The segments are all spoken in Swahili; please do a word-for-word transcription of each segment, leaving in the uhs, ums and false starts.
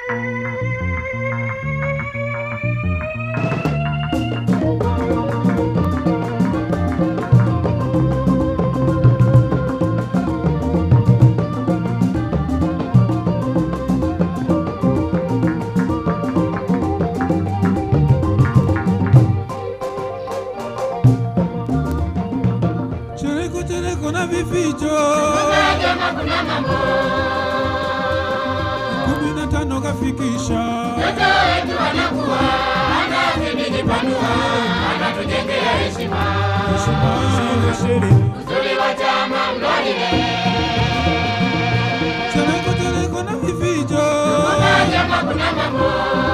Kuna vificho Kuna kuna mambo kumi na tano kafikisha Yoto wetu wanakuwa Anazidi jipanua Anatujengea heshima Heshima heshima Uzuri wa chama mlolile Chereko chereko na vificho Kuna jama kuna mambo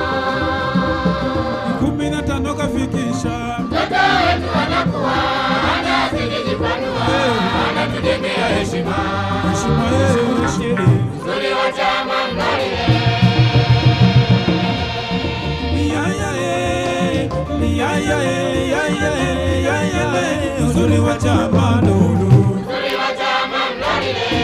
kumi na tano kafikisha Yoto wetu wanakuwa Anazidi jipanua Anatujengea heshima Heshima heshima Uzuri wa chama mlolile Uzuri wa chama lulu Uzuri wa chama mlolile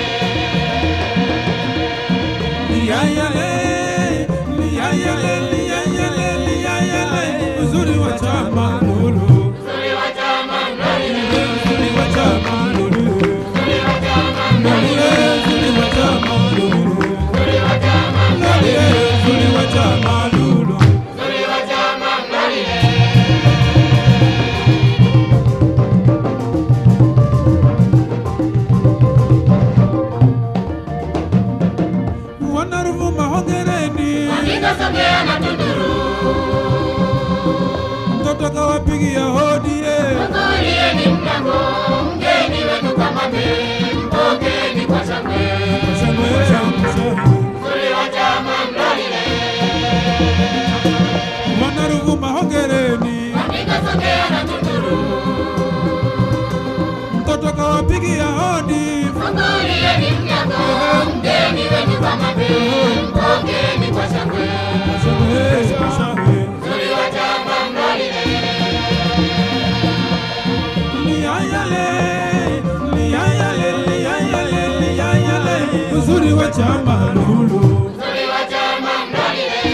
Uzuri wa chama lulu Uzuri wa chama mlolile Uzuri wa chama lulu Uzuri wa chama mlolile Uzuri wa chama lulu Uzuri wa chama mlolile Uzuri wa chama lulu Uzuri wa chama mlolile Wanaruvuma hongereni Andika Songea na Tunduru Mtoto kawapigia hodi Fungulie ni mlango Mgeni wetu kama me Mpokeni kwa shangwe Uzuri wa chama mlolile Wanaruvuma hongereni Andika Songea na Tunduru Mtoto kawapigia hodi Fungulie ni mlango Mgeni wetu kama me Mpokeni kwa shangwe Uzuri wa chama mlolile Uzuri wa chama lulu Uzuri wa chama mlolile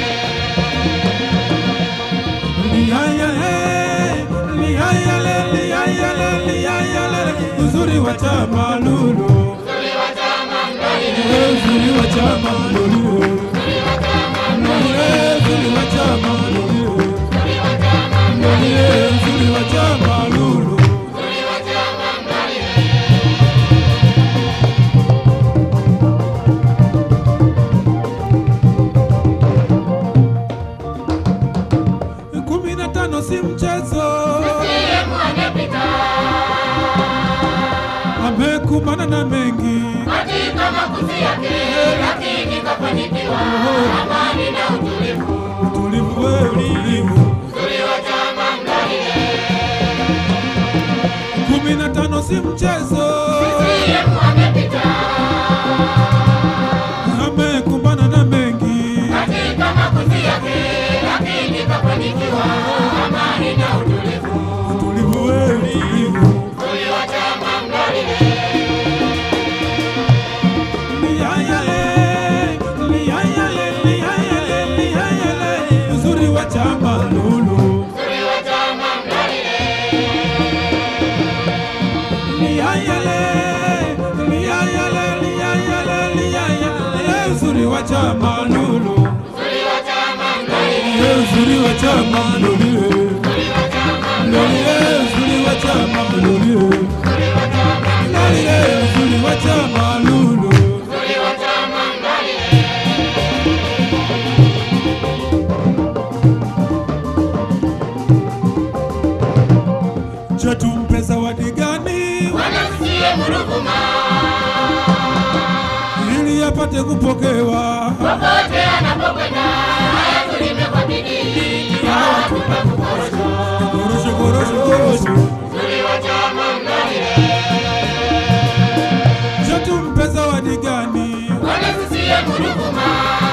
Uzuri wa chama lulu Uzuri wa chama mlolile Uzuri wa chama lulu Uzuri wa chama mlolile Uzuri wa chama lulu Uzuri wa chama mlolile Uzuri wa chama lulu Uzuri wa chama mlolile kumi na tano si mchezo Sehemu amepita amekumbana na mengi katika makuzi yake lakini kafanikiwa amani na utulivu utulivu we utulivu Uzuri wa chama mlolile kumi na tano si mchezo Sehemu amepita amekumbana na mengi katika makuzi yake lakini kafanikiwa amani na utulivu utulivu we utulivu Uzuri wa chama mlolile Uzuri wa chama lulu Uzuri wa chama mlolile Uzuri wa chama lulu Uzuri wa chama mlolile Uzuri wa chama lulu Uzuri wa chama mlolile Uzuri wa chama lulu Uzuri wa chama mlolile Uzuri wa chama lulu Uzuri wa chama mlolile Je, tumpe zawadi gani Wanasikie Muruvuma ili apate kupokewa popote anapokwenda haya tulime kwa bidii hawatupa kukorosho korosho korosho korosho Uzuri wa chama mlolile Je, tumpe zawadi gani Wanasikie Muruvuma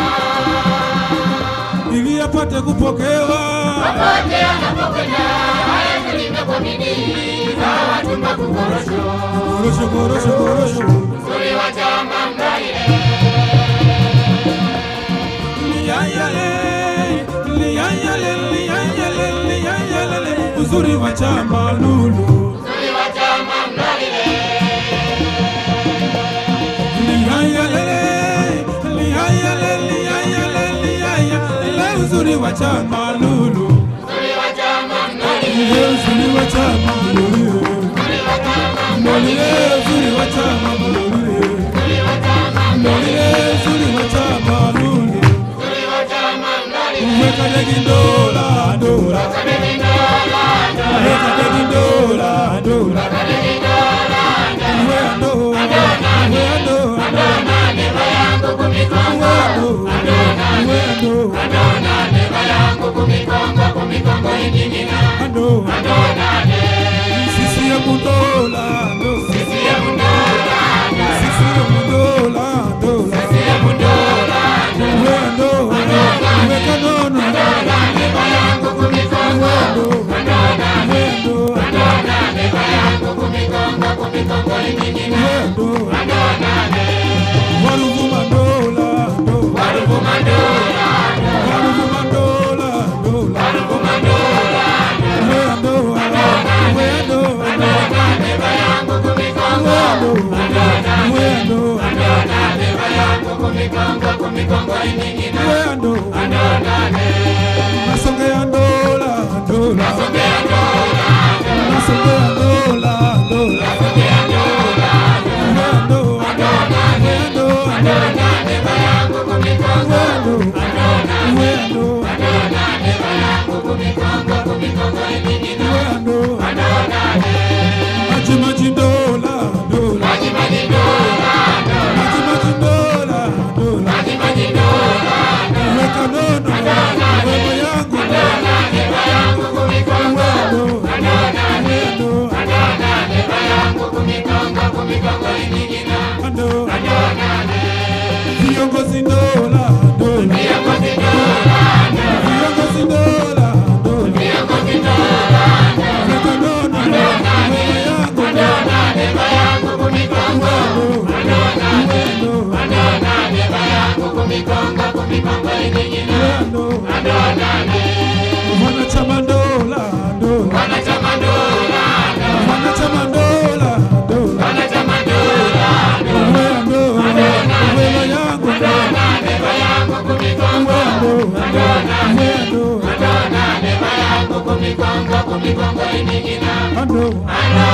ili apate kupokewa popote anapokwenda haya tulime kwa bidii hawatupa kukorosho korosho korosho korosho Uzuri wa chama mlolile ya ya uzuri wa chama lulu. Uzuri wa chama mlolile. Lihaya lele, lihaya lele, lihaya lele, lihaya lele, uzuri wa chama lulu. Uzuri wa chama mlolile. Uzuri wa chama lulu. Uzuri wa chama Mlolile, uzuri wa chama mlolile. Uzuri wa chama Mlolile, uzuri wa chama lulu. Uzuri wa chama mlolile. Weka degi dola, dola. Weka degi dola, dola. Weka degi dola, dola. Weka degi dola, dola. Wea dola, wea dola. Adona neva yangu kumikongo. Adona Wea dola, Adona neva yangu kumikongo, kumikongo iningina. dola. Adona ne. Sisi ya mudola, dola. Sisi ya mundola, dola. Sisi ya mudola, dola. Sisi ya mundola, dola. Wea dola, weka dola. Adona neva yangu kumikongo. Adona ne. Wea dola, Adona neva yangu kumikongo, kumikongo iningina. wea dola. Adona ne. Waruvuma dola, dola. Waruvuma dola, dola. Waruvuma dola, dola. Waruvuma dola, dola. Wea dola, wea dola. Adona neva yangu kumikongo. Wea dola, wea dola. Adona neva yangu kumikongo, kumikongo iningina. Wea dola. Adona ne. Nasongea dola, dola. Nasongea dola, dola. Nasongea dola, dola. Nasongea dola, dola. Wea dola, wea dola. Adona neva yangu kumikongo. Wea dola, Adona ne. wea dola. Adona neva yangu kumikongo, kumikongo iningina. Wea dola. Adona ne. Maji maji dola, dola. Maji maji dola, dola. Maji maji dola, dola. Maji maji dola, dola. Weka dola, wema yangu. Adona neva yangu kumikongo. Wea dola, Adona ne. wea dola. Adona neva yangu kumikongo, kumikongo iningina. Dola. Adona ne. Viongozi dola, dola. Viongozi dola, dola. Viongozi dola, dola. Viongozi dola, dola. Weka dola, wema yangu. Adona neva yangu kumikongo. Adona ne. Wea dola, Adona neva yangu kumikongo, kumikongo iningina. wea dola. Adona ne. Wanachama dola, dola. Wanachama dola, dola. Wanachama dola, dola. Wanachama dola, dola. Wea dola, wema yangu. Adona neva yangu kumikongo. Wea dola, Adona ne. wea dola. Adona neva yangu kumikongo, kumikongo iningina. Dola. Adona